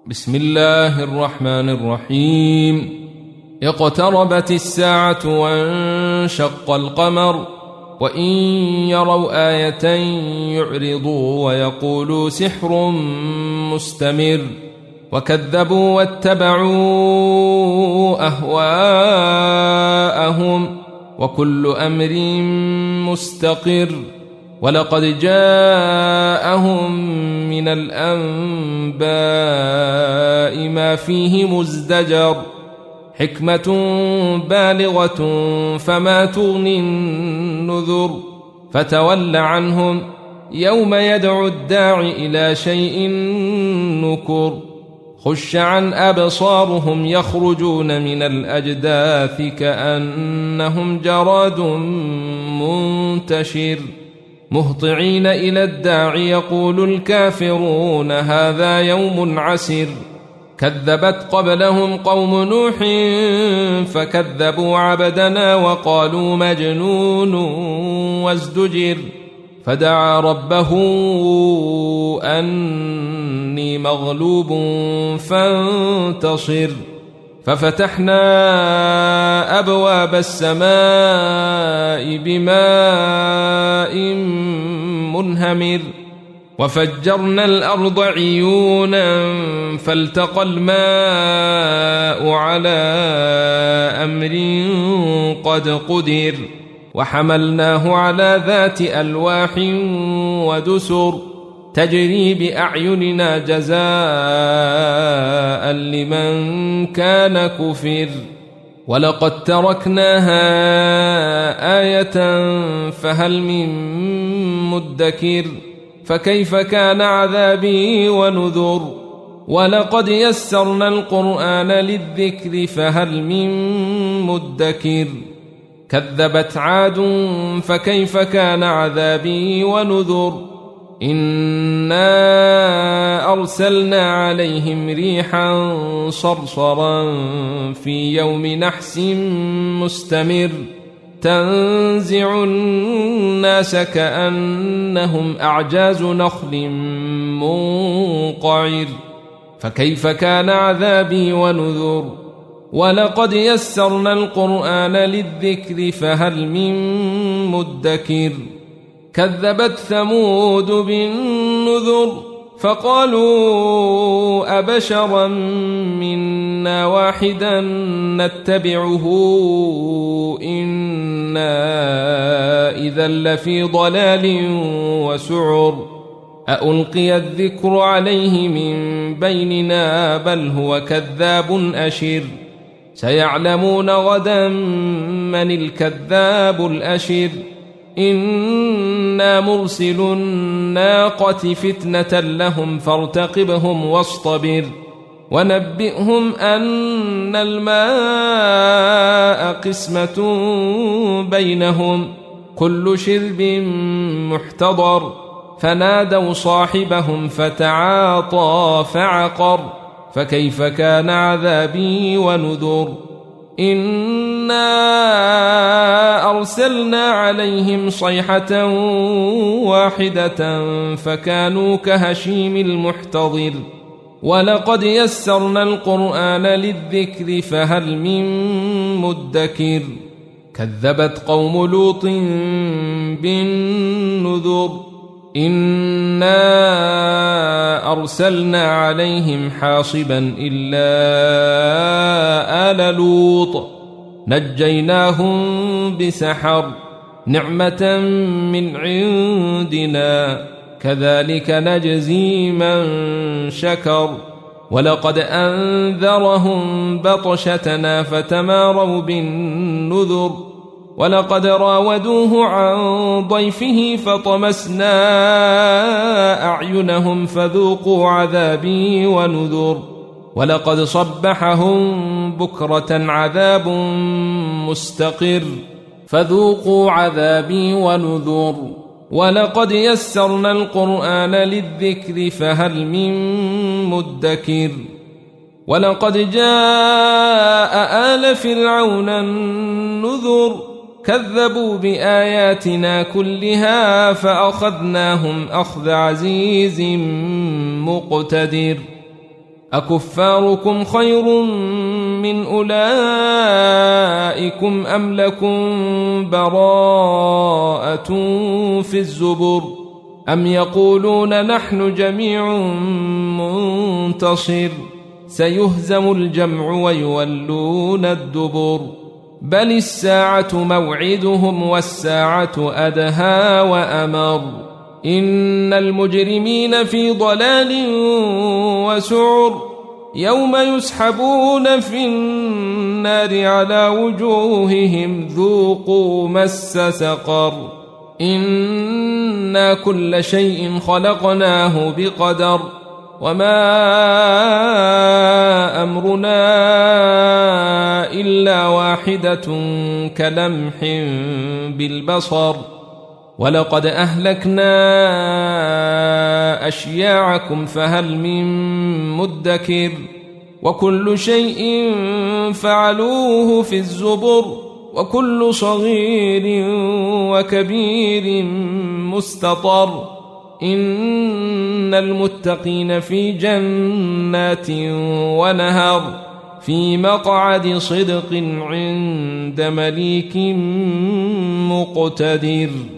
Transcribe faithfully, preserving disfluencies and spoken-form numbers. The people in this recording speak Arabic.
بسم الله الرحمن الرحيم. اقتربت الساعة وانشق القمر وإن يروا آية يعرضوا ويقولوا سحر مستمر وكذبوا واتبعوا أهواءهم وكل أمر مستقر ولقد جاءهم من الأنباء ما فيه مزدجر حكمة بالغة فما تغني النذر فتول عنهم يوم يدعو الداع إلى شيء نكر خش عن أبصارهم يخرجون من الأجداث كأنهم جراد منتشر مهطعين إلى الداع يقول الكافرون هذا يوم عسر كذبت قبلهم قوم نوح فكذبوا عبدنا وقالوا مجنون وازدجر فدعا ربه أني مغلوب فانتصر ففتحنا أبواب السماء بماء منهمر وفجرنا الأرض عيونا فالتقى الماء على أمر قد قدر وحملناه على ذات ألواح ودسر تجري بأعيننا جزاء لمن كان كفر ولقد تركناها آية فهل من مدكر فكيف كان عذابي ونذر ولقد يسرنا القرآن للذكر فهل من مدكر كذبت عاد فكيف كان عذابي ونذر إنا أرسلنا عليهم ريحا صرصرا في يوم نحس مستمر تنزع الناس كأنهم أعجاز نخل منقعر فكيف كان عذابي ونذر ولقد يسرنا القرآن للذكر فهل من مدكر كذبت ثمود بالنذر فقالوا أبشرا منا واحدا نتبعه إنا إذا لفي ضلال وسعر أألقي الذكر عليه من بيننا بل هو كذاب أشر سيعلمون غدا من الكذاب الأشر إنا مرسل الناقة فتنة لهم فارتقبهم واصطبر ونبئهم أن الماء قسمة بينهم كل شرب محتضر فنادوا صاحبهم فتعاطى فعقر فكيف كان عذابي ونذر إنا أرسلنا عليهم صيحة واحدة فكانوا كهشيم المحتضر ولقد يسرنا القرآن للذكر فهل من مدكر كذبت قوم لوط بالنذر إنا أرسلنا عليهم حاصبا إلا آل لوط نجيناهم بسحر نعمة من عندنا كذلك نجزي من شكر ولقد أنذرهم بطشتنا فتماروا بالنذر ولقد راودوه عن ضيفه فطمسنا أعينهم فذوقوا عذابي ونذر ولقد صبحهم بكرة عذاب مستقر فذوقوا عذابي ونذر ولقد يسرنا القرآن للذكر فهل من مدكر ولقد جاء آل فرعون النذر كذبوا بآياتنا كلها فأخذناهم أخذ عزيز مقتدر أكفاركم خير من أولئكم أم لكم براءة في الزبر أم يقولون نحن جميع منتصر سيهزم الجمع ويولون الدبر بل الساعة موعدهم والساعة أدهى وأمر إن المجرمين في ضلال وسعر يوم يسحبون في النار على وجوههم ذوقوا مس سقر إنا كل شيء خلقناه بقدر وما أمرنا إلا واحدة كلمح بالبصر ولقد أهلكنا أشياعكم فهل من مدكر وكل شيء فعلوه في الزبر وكل صغير وكبير مستطر إن المتقين في جنات ونهر في مقعد صدق عند مليك مقتدر.